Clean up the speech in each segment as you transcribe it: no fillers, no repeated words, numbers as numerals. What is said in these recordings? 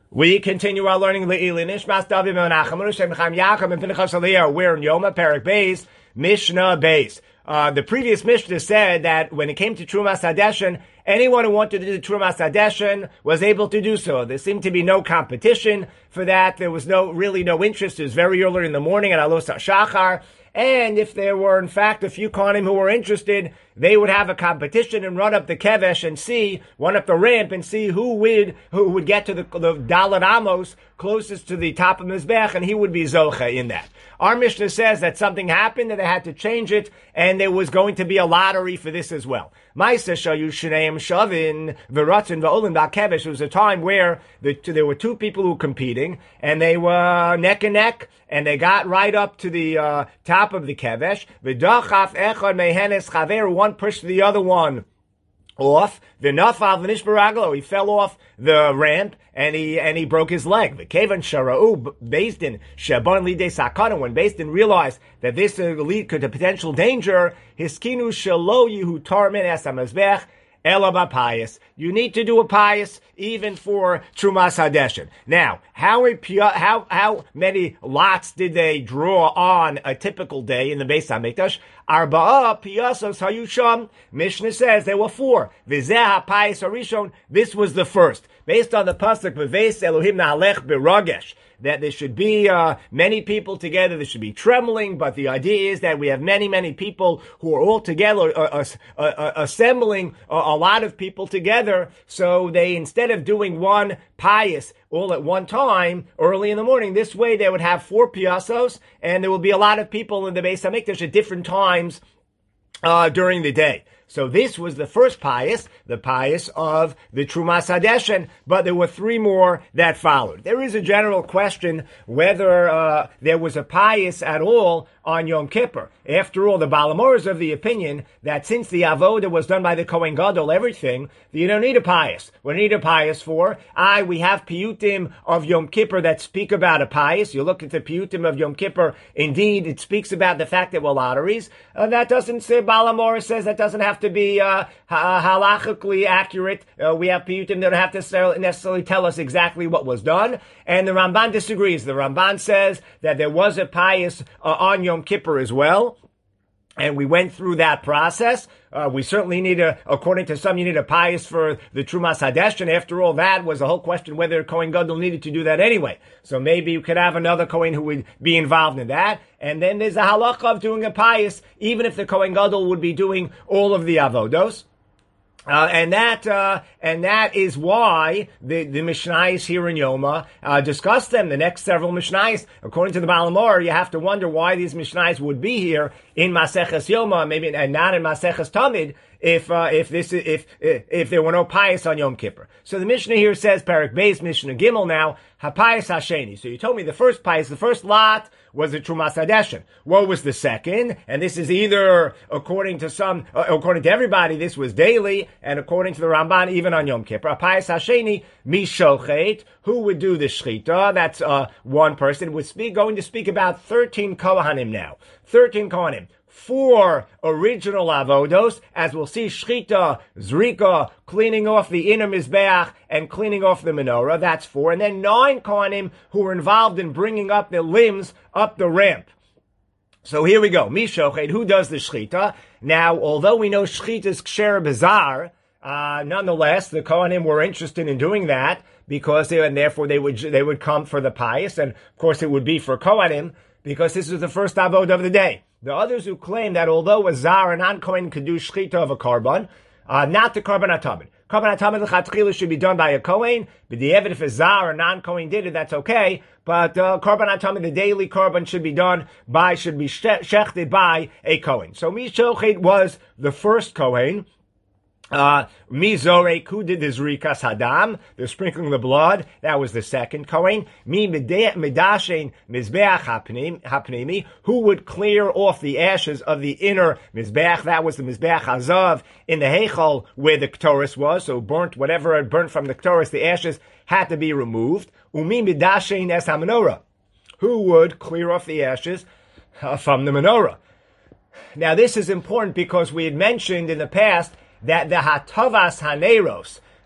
We continue our learning. We're in Yoma Perek Beis, Mishnah Beis. The previous Mishnah said that when it came to Trumas Hadeshen, anyone who wanted to do Trumas Hadeshen was able to do so. There seemed to be no competition for that. There was really no interest. It was very early in the morning at Alos HaShachar. And if there were, in fact, a few Kohanim who were interested, they would have a competition and run up the kevesh and run up the ramp and see who would get to the Dalet Amos closest to the top of Mizbech, and he would be Zocha in that. Our Mishnah says that something happened and they had to change it, and there was going to be a lottery for this as well. It was a time where there were two people who were competing, and they were neck and neck, and they got right up to the top of the kevesh. One pushed the other one off. He fell off the ramp and he broke his leg. When Beis Din realized that this lead to potential danger, hiskinu shelo yehu tarmin es hamazbech ela b'payis. You need to do a pious even for Trumas Hadeshen. Now, how many lots did they draw on a typical day in the Beis Hamikdash? Arba'a piyasos hayusham. Mishnah says there were 4. V'zeh ha'payis harishon. This was the first, based on the pasuk V'veis Elohim na'alech b'ragesh, that there should be many people together. There should be trembling, but the idea is that we have many people who are all together, assembling a lot of people together. So they, instead of doing one pious all at one time early in the morning, this way they would have 4 piasos, and there will be a lot of people in the Beis Hamikdash at different times during the day. So this was the first pious, the pious of the Trumas Hadeshen, but there were 3 more that followed. There is a general question whether there was a pious at all on Yom Kippur. After all, the Baal HaMaor is of the opinion that since the avoda was done by the Kohen Gadol, everything, you don't need a pious. What do you need a pious for? We have piyutim of Yom Kippur that speak about a pious. You look at the piyutim of Yom Kippur, indeed, it speaks about the fact that we're lotteries. That doesn't say, Baal HaMaor says that doesn't have to be halachically accurate. We have piyutim that don't have to necessarily tell us exactly what was done. And the Ramban disagrees. The Ramban says that there was a pious on Yom Kippur as well. And we went through that process. We certainly need according to some, you need a pious for the Trumas Hadeshen. After all, that was the whole question whether Kohen Gadol needed to do that anyway. So maybe you could have another Kohen who would be involved in that. And then there's a halacha of doing a pious, even if the Kohen Gadol would be doing all of the avodos. And that is why the Mishnayos here in Yoma discuss them. The next several Mishnayos, according to the Baal HaMaor, you have to wonder why these Mishnayos would be here in Maseches Yoma, maybe and not in Maseches Tamid, if there were no pious on Yom Kippur. So the Mishnah here says, Perek Beis, Mishnah Gimel now, HaPayis HaSheni. So you told me the first pious, the first lot was the Trumas Hadeshen. What was the second? And this is either, according to everybody, this was daily, and according to the Ramban, even on Yom Kippur. HaPayis HaSheni, Mishochet, who would do the Shechita? That's one person. We're going to speak about 13 Kohanim now. 13 Kohanim. 4 original avodos, as we'll see, shchita, zrika, cleaning off the inner mizbeach and cleaning off the menorah. That's 4. And then 9 kohanim who were involved in bringing up the limbs up the ramp. So here we go. Mishochet, who does the shchita? Now, although we know shchita is ksher bizarre, nonetheless, the kohanim were interested in doing that because therefore they would come for the pious, and of course it would be for kohanim because this is the first avod of the day. The others who claim that although a zar, a non-kohen, could do shchita of a korban, not the korban atamid. Korban atamid l'chatchila should be done by a kohen, but the evidence if a zar, a non-kohen, did it, that's okay. But korban atamid, the daily korban, should be shechted by a kohen. So Mishochet was the first kohen. Mizorek, who did the Zrikas Hadam, the sprinkling of the blood, that was the second Kohen. Midashen Mizbeach Hapnimi, who would clear off the ashes of the inner Mizbeach, that was the Mizbeach Hazav in the Heichal where the Ktoris was, so whatever had burnt from the Ktoris, the ashes had to be removed. Umi Midashen Es HaMenorah, who would clear off the ashes from the menorah. Now this is important because we had mentioned in the past that the Hatavas Haneros,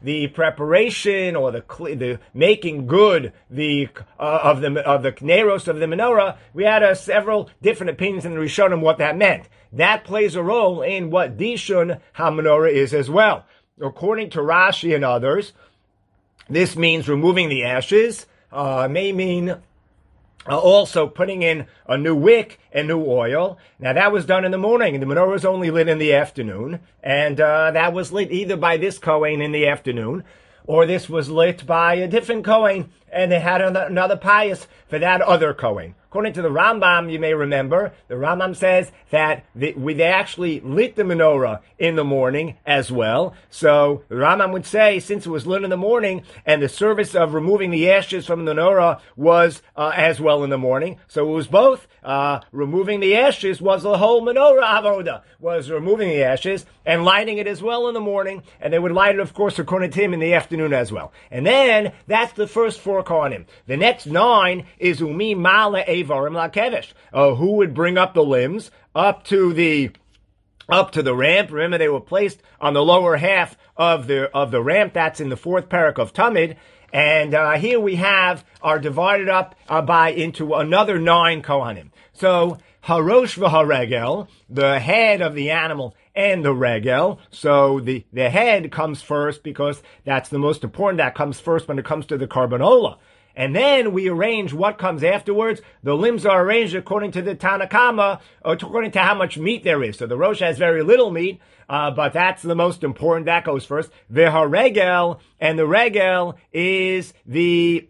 the preparation or the making good of the kneros of the menorah, we had several different opinions in the Rishonim what that meant. That plays a role in what Dishun HaMenorah is as well. According to Rashi and others, this means removing the ashes, may mean also putting in a new wick and new oil. Now that was done in the morning, and the menorah was only lit in the afternoon, and that was lit either by this Kohen in the afternoon, or this was lit by a different Kohen, and they had another pious for that other Kohen. According to the Rambam, you may remember, the Rambam says that they actually lit the menorah in the morning as well. So the Rambam would say, since it was lit in the morning, and the service of removing the ashes from the menorah was as well in the morning, so it was both. Removing the ashes was the whole menorah avoda, was removing the ashes and lighting it as well in the morning, and they would light it, of course, according to him, in the afternoon as well. And then, that's the first 4 kohanim. The next 9 is umi mala evarim lakevesh, who would bring up the limbs up to the ramp. Remember, they were placed on the lower half of the ramp. That's in the 4th parak of Tamid. And here we are divided up into another 9 kohanim. So harosh v'haregel, the head of the animal, and the regel. So the head comes first because that's the most important. That comes first when it comes to the carbanola. And then we arrange what comes afterwards. The limbs are arranged according to the Tanakama, according to how much meat there is. So the rosh has very little meat, but that's the most important. That goes first. V'haregel, and the regel is the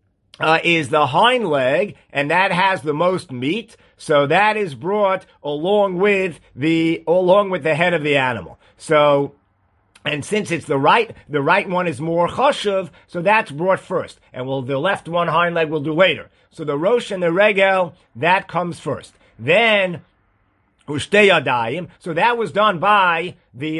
hind leg, and that has the most meat. So that is brought along with the head of the animal. So, and since it's the right one is more chashuv, so that's brought first. And the left one, hind leg, we'll do later. So the rosh and the regel, that comes first. Then, Ushtei Yadayim. So that was done by the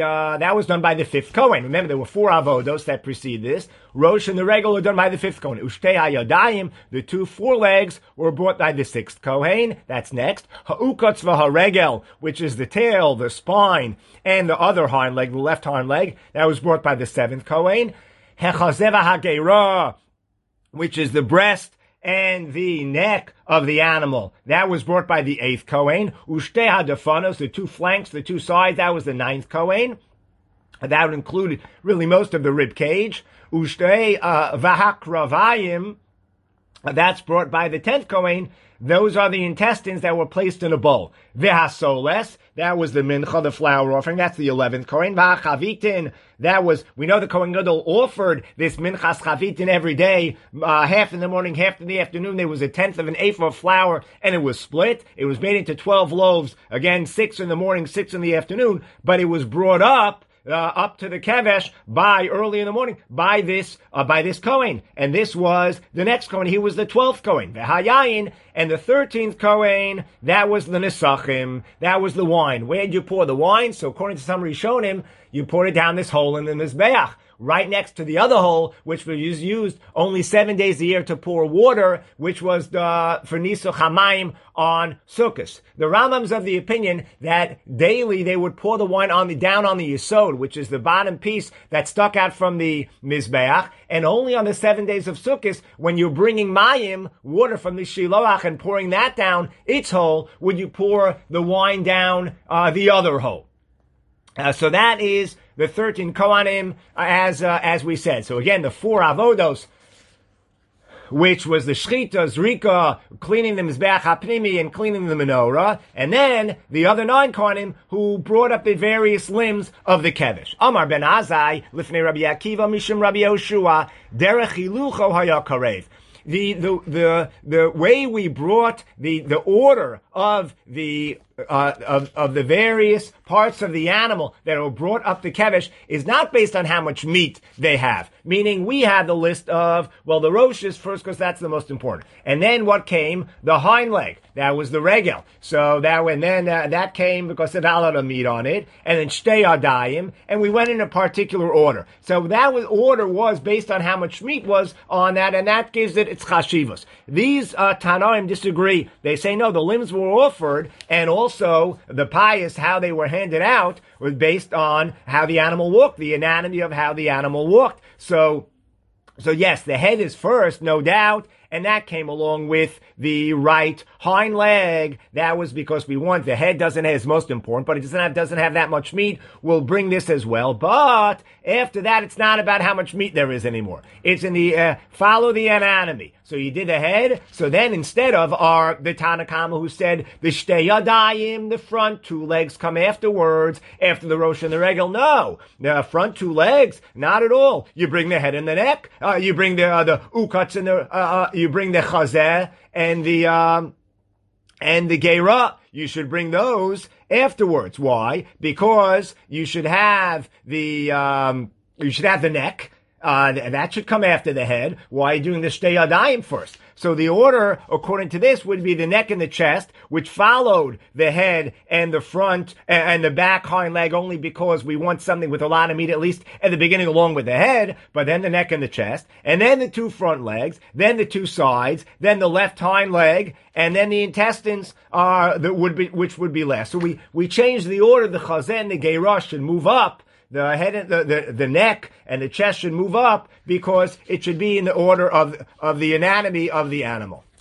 5th Kohen. Remember, there were 4 avodos that precede this. Rosh and the regel were done by the 5th Kohen. Ushtei Yadayim, the 2 forelegs, were brought by the 6th Kohen. That's next. Ha'ukotz v'haregel, which is the tail, the spine, and the other hind leg, the left hind leg, that was brought by the 7th Kohen. Hechazeh v'hageirah, which is the breast and the neck of the animal, that was brought by the 8th Kohen. Ushtei hadafanos, the 2 flanks, the 2 sides, that was the 9th Kohen. That would include really most of the rib cage. Ushtei v'hakravayim, that's brought by the 10th Kohen. Those are the intestines that were placed in a bowl. V'hasoles, that was the mincha, the flour offering. That's the 11th Kohen. V'hachavitin, we know the Kohen Gadol offered this minchas chavitin every day, half in the morning, half in the afternoon. There was 1/10 of an ephah of flour, and it was split. It was made into 12 loaves. Again, 6 in the morning, 6 in the afternoon. But it was brought up to the kevesh early in the morning by this Kohen. And this was the next Kohen. He was the 12th Kohen. V'hayayin, and the 13th Kohen, that was the nesachim. That was the wine. Where did you pour the wine? So according to some Rishonim, you poured it down this hole in the mizbeach, right next to the other hole, which was used only 7 days a year to pour water, which was for Nisuch HaMayim on Sukkot. The Rambam's of the opinion that daily they would pour the wine down on the Yesod, which is the bottom piece that stuck out from the Mizbeach, and only on the 7 days of Sukkot, when you're bringing Mayim, water from the Shiloach, and pouring that down its hole, would you pour the wine down the other hole. So that is the 13 Kohanim, as we said. So again, the 4 avodos, which was the shchita, zrika, cleaning the mizbeach hapnimi and cleaning the menorah, and then the other 9 Kohanim who brought up the various limbs of the kevish. Amar ben Azai, lifnei Rabbi Akiva, mishum Rabbi Yoshua, derech hilucho haya karev. The way we brought the order of the various parts of the animal that were brought up the kevesh is not based on how much meat they have. Meaning we had the list of, the rosh is first because that's the most important. And then what came? The hind leg. That was the regel. So that came because it had a lot of meat on it. And then shtei adayim. And we went in a particular order. So order was based on how much meat was on that, and that gives it its chashivos. These Tanaim disagree. They say no, the limbs were offered, and all also the pious, how they were handed out, was based on how the animal walked, the anatomy of how the animal walked. So yes, the head is first, no doubt, and that came along with the right hind leg. That was because we want the head is most important, but it doesn't have that much meat. We'll bring this as well. But after that, it's not about how much meat there is anymore. It's in the follow the anatomy. So you did the head. So then instead of the Tanna Kama who said the shtei yadayim, the front two legs come afterwards, after the rosh and the regel. No, the front two legs, not at all. You bring the head and the neck. You bring the ukats and you bring the chazeh and the geira. You should bring those afterwards. Why? Because you should have the neck. That should come after the head. Why are you doing the shtei yadayim first? So the order, according to this, would be the neck and the chest, which followed the head and the front and the back hind leg only because we want something with a lot of meat, at least at the beginning, along with the head, but then the neck and the chest, and then the two front legs, then the two sides, then the left hind leg, and then the intestines which would be last. So we changed the order. The chazeh and the geirah should move up. The head and the neck and the chest should move up because it should be in the order of the anatomy of the animal.